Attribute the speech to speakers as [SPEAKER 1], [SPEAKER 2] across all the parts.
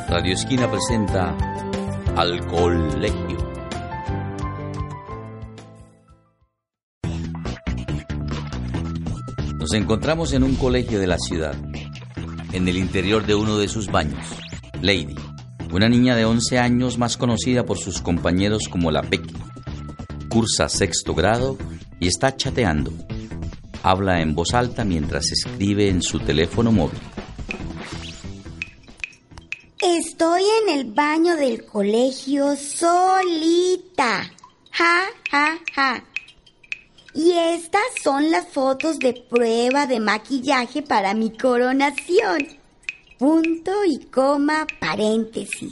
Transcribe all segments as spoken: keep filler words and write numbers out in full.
[SPEAKER 1] Radio Esquina presenta Al Colegio. Nos encontramos en un colegio de la ciudad, en el interior de uno de sus baños. Lady, una niña de once años más conocida por sus compañeros como la Peque, cursa sexto grado y está chateando. Habla en voz alta mientras escribe en su teléfono móvil.
[SPEAKER 2] Estoy en el baño del colegio solita. Ja, ja, ja. Y estas son las fotos de prueba de maquillaje para mi coronación. Punto y coma, paréntesis.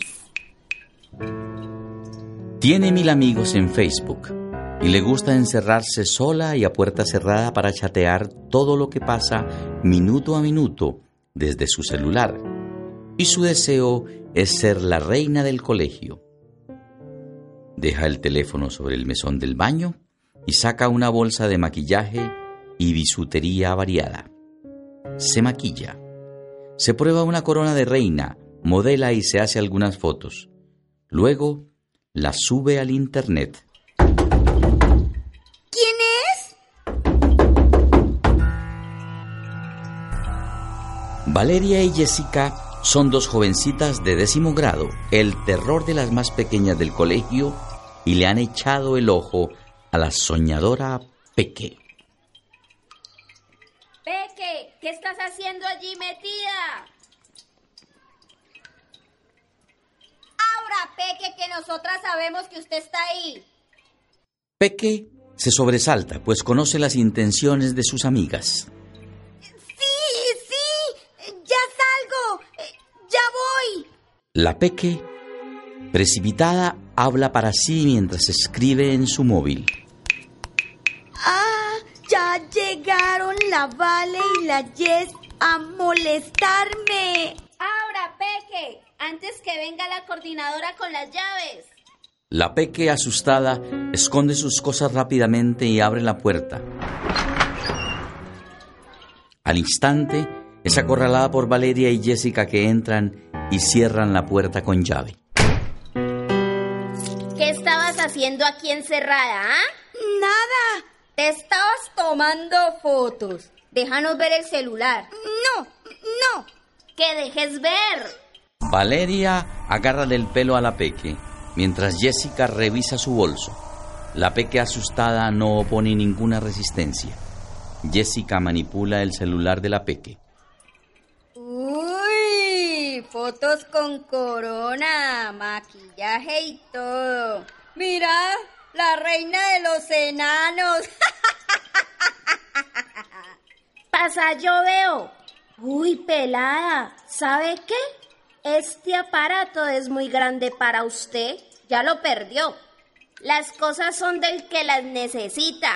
[SPEAKER 1] Tiene mil amigos en Facebook y le gusta encerrarse sola y a puerta cerrada para chatear todo lo que pasa minuto a minuto desde su celular. Y su deseo es ser la reina del colegio. Deja el teléfono sobre el mesón del baño y saca una bolsa de maquillaje y bisutería variada. Se maquilla. Se prueba una corona de reina, modela y se hace algunas fotos. Luego la sube al internet.
[SPEAKER 2] ¿Quién es?
[SPEAKER 1] Valeria y Jessica son dos jovencitas de décimo grado, el terror de las más pequeñas del colegio, y le han echado el ojo a la soñadora Peque.
[SPEAKER 3] Peque, ¿qué estás haciendo allí metida? Ahora, Peque, que nosotras sabemos que usted está ahí.
[SPEAKER 1] Peque se sobresalta, pues conoce las intenciones de sus amigas. La Peque, precipitada, habla para sí mientras escribe en su móvil.
[SPEAKER 2] Ah, ya llegaron la Vale y la Jess a molestarme.
[SPEAKER 3] Ahora, Peque, antes que venga la coordinadora con las llaves.
[SPEAKER 1] La Peque, asustada, esconde sus cosas rápidamente y abre la puerta. Al instante, es acorralada por Valeria y Jessica, que entran y cierran la puerta con llave.
[SPEAKER 3] ¿Qué estabas haciendo aquí encerrada, ah?
[SPEAKER 2] Nada.
[SPEAKER 3] Te estabas tomando fotos. Déjanos ver el celular.
[SPEAKER 2] No, no.
[SPEAKER 3] Que dejes ver.
[SPEAKER 1] Valeria agarra del pelo a la Peque, mientras Jessica revisa su bolso. La Peque, asustada, no opone ninguna resistencia. Jessica manipula el celular de la Peque.
[SPEAKER 3] Fotos con corona, maquillaje y todo. Mira, la reina de los enanos. Pasa, yo veo. Uy, pelada, ¿sabe qué? Este aparato es muy grande para usted. Ya lo perdió. Las cosas son del que las necesita.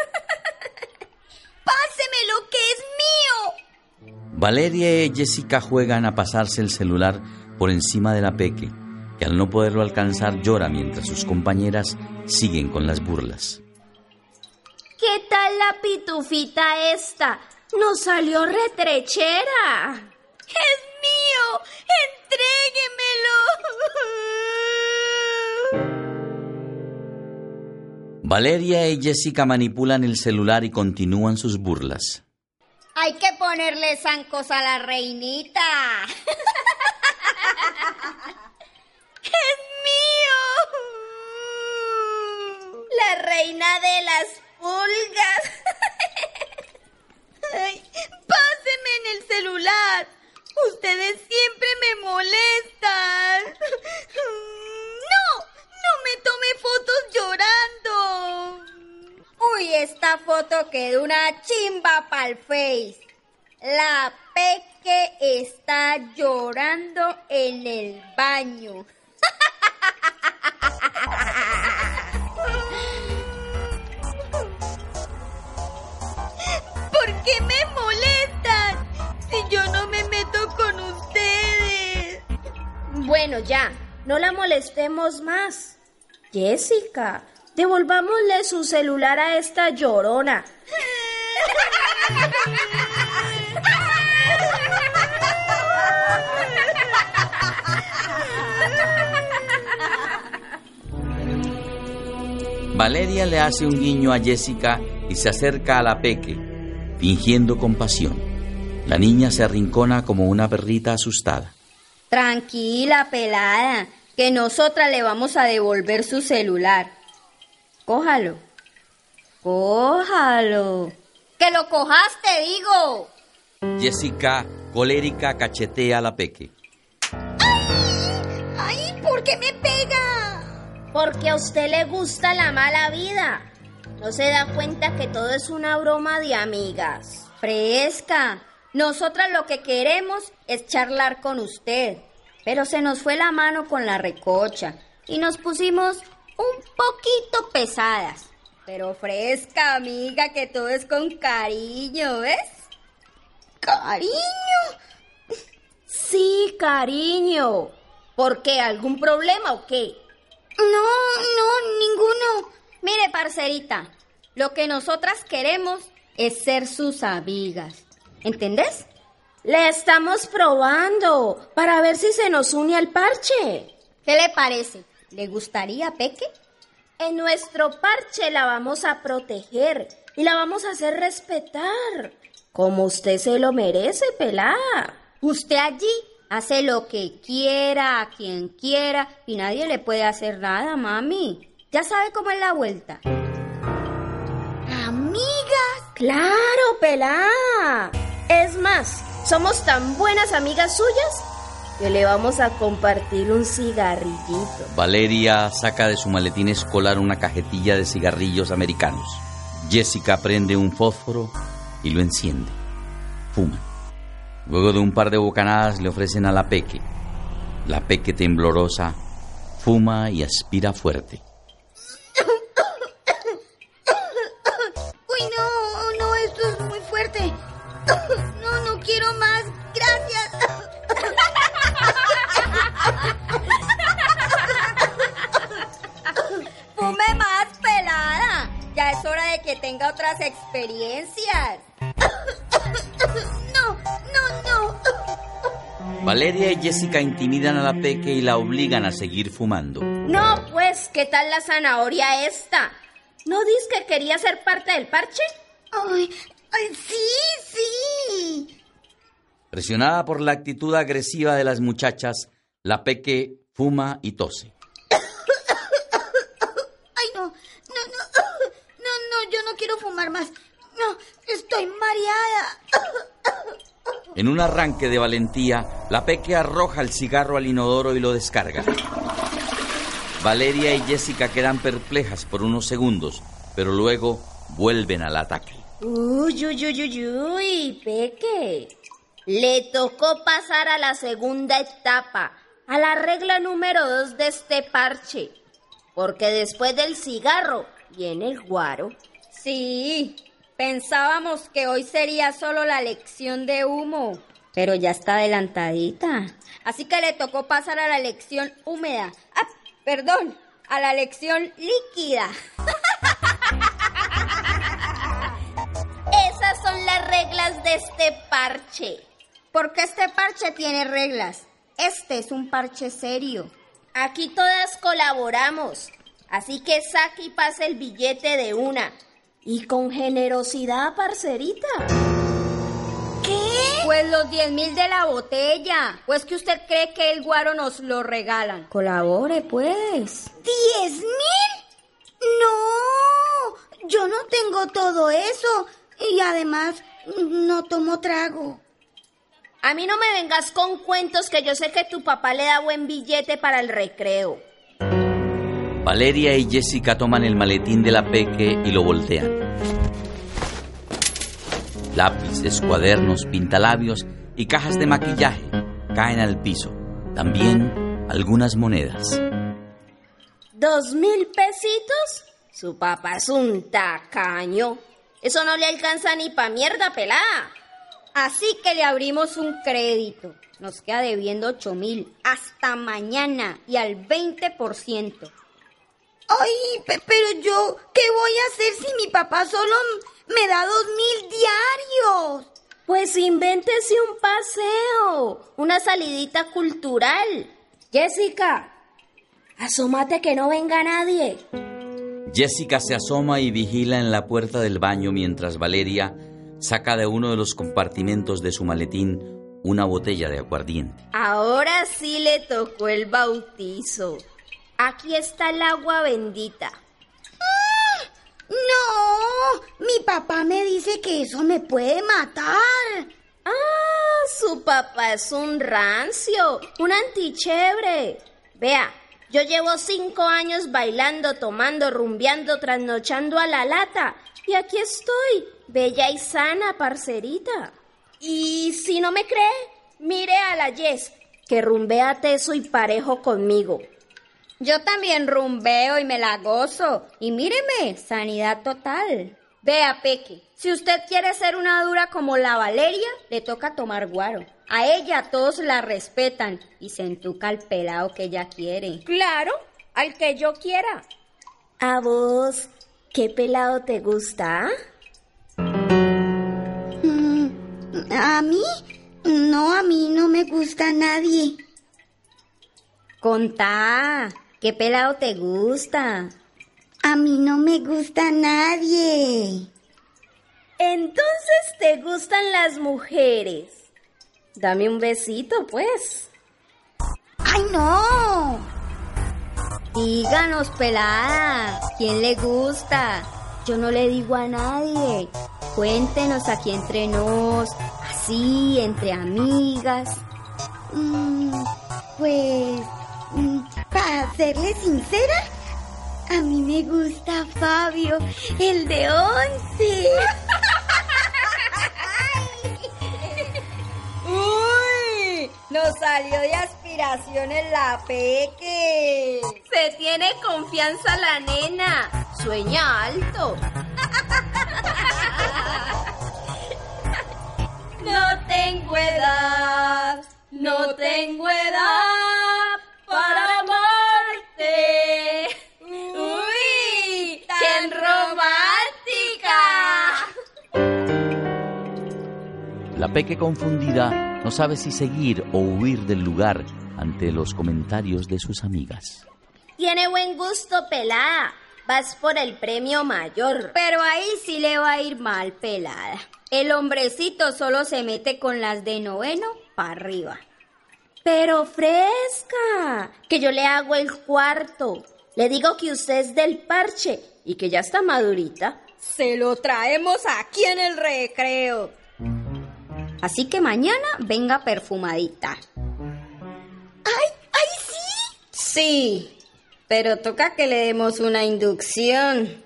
[SPEAKER 2] ¡Páseme lo que es mío!
[SPEAKER 1] Valeria y Jessica juegan a pasarse el celular por encima de la Peque, que al no poderlo alcanzar llora mientras sus compañeras siguen con las burlas.
[SPEAKER 3] ¿Qué tal la pitufita esta? Nos salió retrechera.
[SPEAKER 2] ¡Es mío! ¡Entréguemelo!
[SPEAKER 1] Valeria y Jessica manipulan el celular y continúan sus burlas.
[SPEAKER 3] Hay que ponerle zancos a la reinita.
[SPEAKER 2] ¡Es mío!
[SPEAKER 3] La reina de las pulgas.
[SPEAKER 2] Ay, páseme en el celular. Ustedes siempre me molestan. No, no me tome fotos llorando.
[SPEAKER 3] Uy, esta foto quedó una chimba pa'l Face. La Peque está llorando en el baño.
[SPEAKER 2] ¿Por qué me molestan? Si yo no me meto con ustedes.
[SPEAKER 3] Bueno, ya, no la molestemos más. Jessica, devolvámosle su celular a esta llorona.
[SPEAKER 1] Valeria le hace un guiño a Jessica y se acerca a la Peque, fingiendo compasión. La niña se arrincona como una perrita asustada.
[SPEAKER 2] Tranquila, pelada, que nosotras le vamos a devolver su celular. Cójalo. Cójalo. ¡Que lo cojaste, digo!
[SPEAKER 1] Jessica, colérica, cachetea a la Peque.
[SPEAKER 2] ¡Ay! ¡Ay! ¿Por qué me pega?
[SPEAKER 3] Porque a usted le gusta la mala vida. ¿No se da cuenta que todo es una broma de amigas?
[SPEAKER 2] Fresca. Nosotras lo que queremos es charlar con usted. Pero se nos fue la mano con la recocha y nos pusimos un poquito pesadas. Pero fresca, amiga, que todo es con cariño, ¿ves? ¿Cariño?
[SPEAKER 3] Sí, cariño. ¿Por qué? ¿Algún problema o qué?
[SPEAKER 2] No, no, ninguno. Mire, parcerita, lo que nosotras queremos es ser sus amigas. ¿Entendés?
[SPEAKER 3] Le estamos probando para ver si se nos une al parche.
[SPEAKER 2] ¿Qué le parece? ¿Le gustaría, Peque?
[SPEAKER 3] En nuestro parche la vamos a proteger y la vamos a hacer respetar, como usted se lo merece, pelada.
[SPEAKER 2] Usted allí hace lo que quiera, a quien quiera, y nadie le puede hacer nada, mami. ¿Ya sabe cómo es la vuelta? ¿Amigas?
[SPEAKER 3] ¡Claro, pelada! Es más, somos tan buenas amigas suyas que le vamos a compartir un cigarrillito.
[SPEAKER 1] Valeria saca de su maletín escolar una cajetilla de cigarrillos americanos. Jessica prende un fósforo y lo enciende. Fuman. Luego de un par de bocanadas le ofrecen a la Peque. La Peque, temblorosa, fuma y aspira fuerte.
[SPEAKER 2] Uy, no, no, esto es muy fuerte. No, no quiero más. Gracias. Fume más, pelada. Ya es hora de que tenga otras experiencias. No, no, no.
[SPEAKER 1] Valeria y Jessica intimidan a la Peque y la obligan a seguir fumando.
[SPEAKER 3] No, pues, ¿qué tal la zanahoria esta? ¿No dices que quería ser parte del parche?
[SPEAKER 2] Ay, ay, sí, sí.
[SPEAKER 1] Presionada por la actitud agresiva de las muchachas, la Peque fuma y tose.
[SPEAKER 2] Ay, no, no, no, no, no, yo no quiero fumar más. No, estoy mareada.
[SPEAKER 1] En un arranque de valentía, la Peque arroja el cigarro al inodoro y lo descarga. Valeria y Jessica quedan perplejas por unos segundos, pero luego vuelven al ataque.
[SPEAKER 3] Uy, uy, uy, uy, uy, Peque. Le tocó pasar a la segunda etapa, a la regla número dos de este parche. Porque después del cigarro viene el guaro.
[SPEAKER 2] Sí, pensábamos que hoy sería solo la lección de humo, pero ya está adelantadita. Así que le tocó pasar a la lección húmeda. Ah, perdón, a la lección líquida.
[SPEAKER 3] Esas son las reglas de este parche.
[SPEAKER 2] Porque este parche tiene reglas. Este es un parche serio.
[SPEAKER 3] Aquí todas colaboramos. Así que saque y pase el billete de una. Y con generosidad, parcerita.
[SPEAKER 2] ¿Qué? Pues los diez mil de la botella. Pues que usted cree que el guaro nos lo regalan. Colabore, pues. ¿Diez mil? No, yo no tengo todo eso. Y además, no tomo trago.
[SPEAKER 3] A mí no me vengas con cuentos, que yo sé que tu papá le da buen billete para el recreo.
[SPEAKER 1] Valeria y Jessica toman el maletín de la Peque y lo voltean. Lápices, cuadernos, pintalabios y cajas de maquillaje caen al piso. También algunas monedas.
[SPEAKER 3] ¿Dos mil pesitos? Su papá es un tacaño. Eso no le alcanza ni pa' mierda, pelada.
[SPEAKER 2] Así que le abrimos un crédito. Nos queda debiendo ocho mil hasta mañana y al veinte por ciento. Ay, pe- pero yo, ¿qué voy a hacer si mi papá solo me da dos mil diarios?
[SPEAKER 3] Pues invéntese un paseo, una salidita cultural. Jessica, asómate que no venga nadie.
[SPEAKER 1] Jessica se asoma y vigila en la puerta del baño mientras Valeria saca de uno de los compartimentos de su maletín una botella de aguardiente.
[SPEAKER 3] Ahora sí le tocó el bautizo. Aquí está el agua bendita.
[SPEAKER 2] ¡Ah! ¡No! Mi papá me dice que eso me puede matar.
[SPEAKER 3] Ah, su papá es un rancio, un antichévere. Vea, yo llevo cinco años bailando, tomando, rumbeando, trasnochando a la lata. Y aquí estoy, bella y sana, parcerita. Y si no me cree, mire a la Jess, que rumbea teso y parejo conmigo.
[SPEAKER 2] Yo también rumbeo y me la gozo. Y míreme, sanidad total. Vea, Peque, si usted quiere ser una dura como la Valeria, le toca tomar guaro. A ella todos la respetan y se entuca al pelado que ella quiere.
[SPEAKER 3] Claro, al que yo quiera. ¿A vos qué pelado te gusta?
[SPEAKER 2] Mm, ¿A mí? No, a mí no me gusta nadie. Contá, ¿qué pelado te gusta? A mí no me gusta nadie.
[SPEAKER 3] Entonces te gustan las mujeres. Dame un besito, pues.
[SPEAKER 2] ¡Ay, no! Díganos, pelada, ¿quién le gusta? Yo no le digo a nadie. Cuéntenos aquí entre nos, así, entre amigas. Mm, pues, mm, para serle sincera, a mí me gusta Fabio, el de once. ¡Uy! Nos salió de aspiraciones la Peque.
[SPEAKER 3] Se tiene confianza la nena. Sueña alto. No tengo edad, no tengo edad para amarte. ¡Uy! ¡Qué romántica!
[SPEAKER 1] La Peque, confundida, no sabe si seguir o huir del lugar ante los comentarios de sus amigas.
[SPEAKER 3] Tiene buen gusto, pelada. Vas por el premio mayor.
[SPEAKER 2] Pero ahí sí le va a ir mal, pelada. El hombrecito solo se mete con las de noveno para arriba.
[SPEAKER 3] Pero fresca, que yo le hago el cuarto. Le digo que usted es del parche y que ya está madurita.
[SPEAKER 2] Se lo traemos aquí en el recreo. Así que mañana venga perfumadita. ¡Ay, ay, sí! Sí, pero toca que le demos una inducción.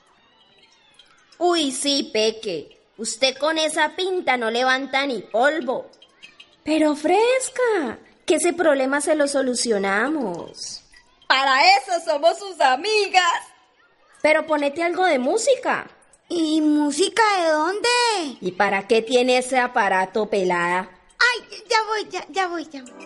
[SPEAKER 3] Uy, sí, Peque. Usted con esa pinta no levanta ni polvo. Pero fresca, que ese problema se lo solucionamos.
[SPEAKER 2] Para eso somos sus amigas.
[SPEAKER 3] Pero ponete algo de música.
[SPEAKER 2] ¿Y música de dónde?
[SPEAKER 3] ¿Y para qué tiene ese aparato, pelada?
[SPEAKER 2] Ay, ya voy, ya, ya voy, ya voy.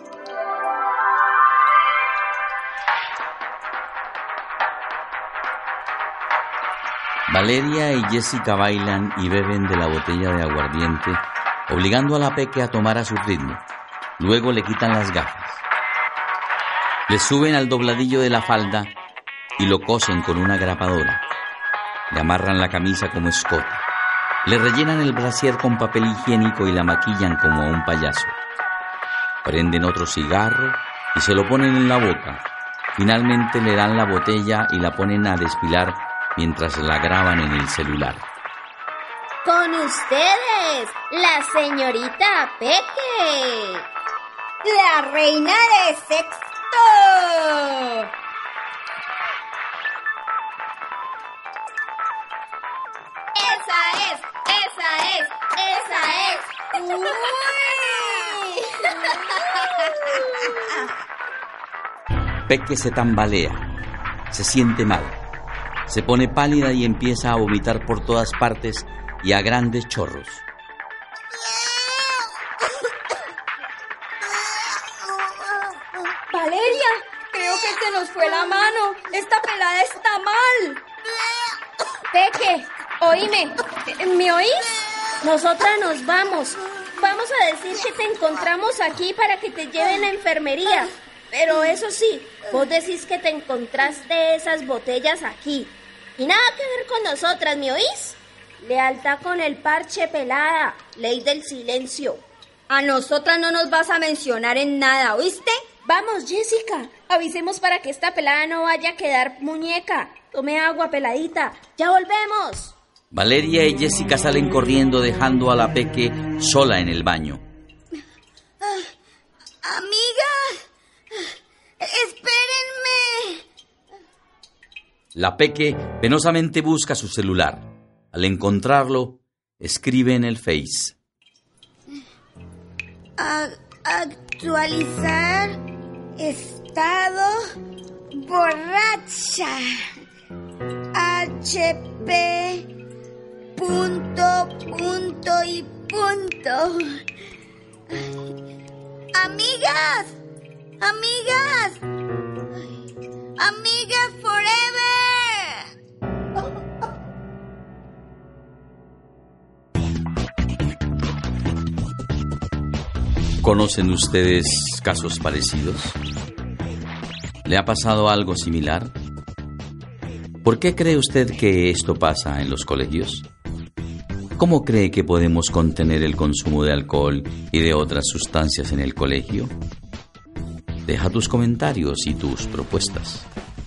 [SPEAKER 1] Valeria y Jessica bailan y beben de la botella de aguardiente, obligando a la Peque a tomar a su ritmo. Luego le quitan las gafas. Le suben al dobladillo de la falda y lo cosen con una grapadora. Le amarran la camisa como escote. Le rellenan el brasier con papel higiénico y la maquillan como a un payaso. Prenden otro cigarro y se lo ponen en la boca. Finalmente le dan la botella y la ponen a despilar mientras la graban en el celular.
[SPEAKER 3] Con ustedes, la señorita Peque.
[SPEAKER 2] La reina de sexto.
[SPEAKER 3] Esa es, esa es, esa es.
[SPEAKER 2] ¡Uy!
[SPEAKER 1] Peque se tambalea, se siente mal, se pone pálida y empieza a vomitar por todas partes y a grandes chorros.
[SPEAKER 2] Valeria, creo que se nos fue la mano. Esta pelada está mal.
[SPEAKER 3] Peque, oíme, ¿me oís? Nosotras nos vamos. Vamos a decir que te encontramos aquí para que te lleven a enfermería. Pero eso sí, vos decís que te encontraste esas botellas aquí. Y nada que ver con nosotras, ¿me oís? Lealtad con el parche, pelada. Ley del silencio.
[SPEAKER 4] A nosotras no nos vas a mencionar en nada, ¿oíste?
[SPEAKER 3] Vamos, Jessica, avisemos para que esta pelada no vaya a quedar muñeca. Tome agua, peladita. ¡Ya volvemos!
[SPEAKER 1] Valeria y Jessica salen corriendo dejando a la Peque sola en el baño.
[SPEAKER 2] Ah, amiga, espérenme.
[SPEAKER 1] La Peque penosamente busca su celular. Al encontrarlo, escribe en el Face.
[SPEAKER 2] A- actualizar estado borracha. H P punto, punto y punto. Amigas, amigas, amigas forever.
[SPEAKER 1] ¿Conocen ustedes casos parecidos? ¿Le ha pasado algo similar? ¿Por qué cree usted que esto pasa en los colegios? ¿Cómo cree que podemos contener el consumo de alcohol y de otras sustancias en el colegio? Deja tus comentarios y tus propuestas.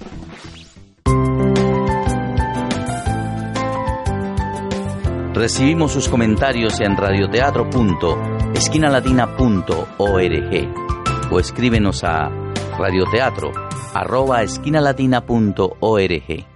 [SPEAKER 1] Recibimos sus comentarios en radioteatro punto esquinalatina punto org o escríbenos a radioteatro arroba esquinalatina punto org.